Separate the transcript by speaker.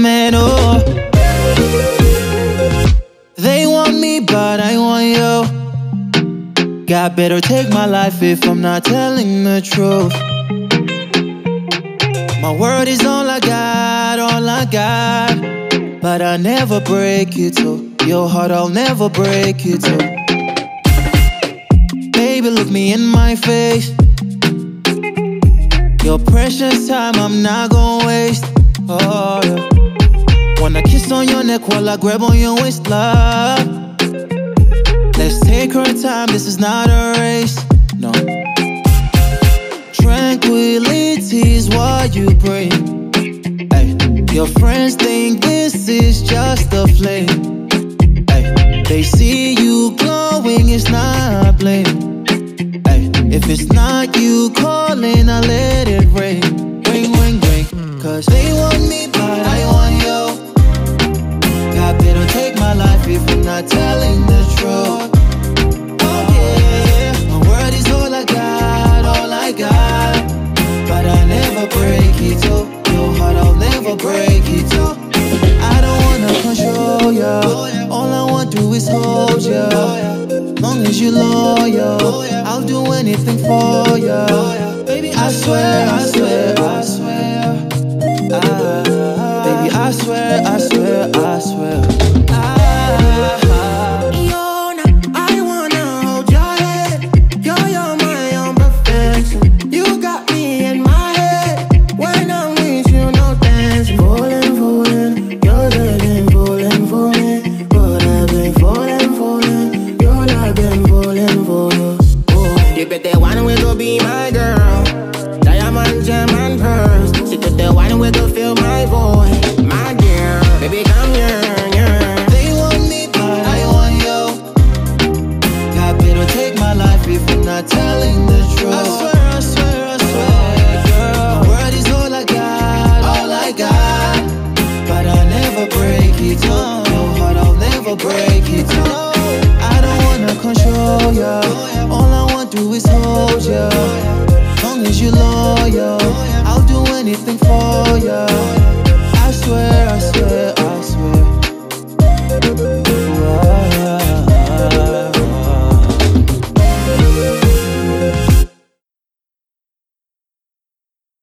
Speaker 1: man, oh. They want me, but I want you. God better take my life if I'm not telling the truth. My word is all I got, all I got. But I never break it, so your heart I'll never break it, so. Baby, look me in my face. Your precious time I'm not gonna waste. Oh, yeah. Wanna kiss on your neck while I grab on your waist, love. Let's take our time, this is not a race, no. Tranquility is what you bring. Ay. Your friends think this is just a flame. Ay. They see you glowing, it's not blame. Ay. If it's not you calling, I let it ring. Ring, ring, ring. Cause they want me, but I want you. God better take my life if I'm not telling the truth. Oh yeah, my word is all I got, all I got. But I never break it, so your heart I'll never break it, so. I don't wanna control ya, all I want to do is hold ya. Long as you're loyal, I'll do anything for ya. Baby, I swear, I swear, I swear. Baby, I swear, I swear, I swear.
Speaker 2: My voice.